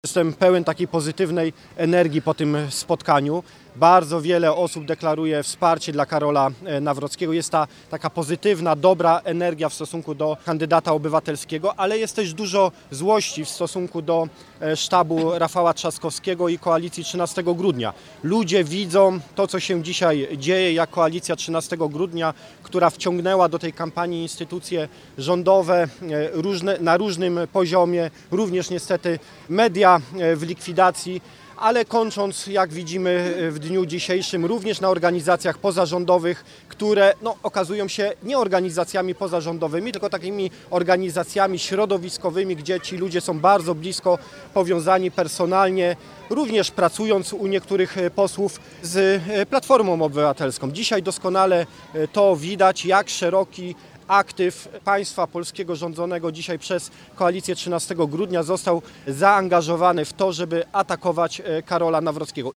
Jestem pełen takiej pozytywnej energii po tym spotkaniu. Bardzo wiele osób deklaruje wsparcie dla Karola Nawrockiego. Jest ta taka pozytywna, dobra energia w stosunku do kandydata obywatelskiego, ale jest też dużo złości w stosunku do sztabu Rafała Trzaskowskiego i koalicji 13 grudnia. Ludzie widzą to, co się dzisiaj dzieje, jak koalicja 13 grudnia, która wciągnęła do tej kampanii instytucje rządowe na różnym poziomie, również niestety media w likwidacji, ale kończąc, jak widzimy w dniu dzisiejszym, również na organizacjach pozarządowych, które okazują się nie organizacjami pozarządowymi, tylko takimi organizacjami środowiskowymi, gdzie ci ludzie są bardzo blisko powiązani personalnie, również pracując u niektórych posłów z Platformą Obywatelską. Dzisiaj doskonale to widać, jak szeroki aktyw państwa polskiego rządzonego dzisiaj przez koalicję 13 grudnia został zaangażowany w to, żeby atakować Karola Nawrockiego.